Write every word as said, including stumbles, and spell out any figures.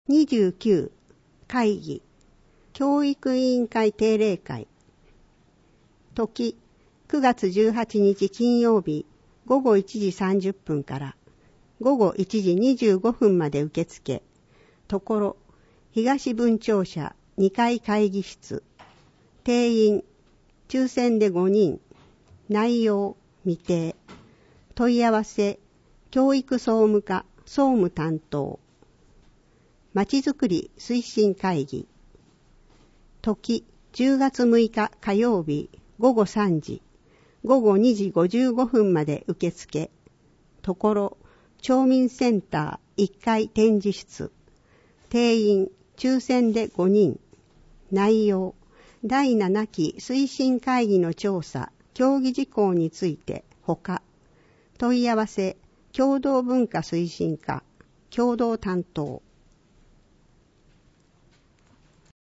にじゅうきゅう会議教育委員会定例会時くがつじゅうはちにち金曜日ごごいちじさんじゅっぷんからごごいちじにじゅうごふんまで受付ところ東分庁舎にかい会議室定員抽選でごにん内容未定問い合わせ教育総務課総務担当まちづくり推進会議時じゅうがつむいか火曜日ごごさんじごごにじごじゅうごふんまで受付ところ町民センターいっかい展示室定員抽選でごにん内容だいななき推進会議の調査協議事項についてほか問い合わせ共同文化推進課共同担当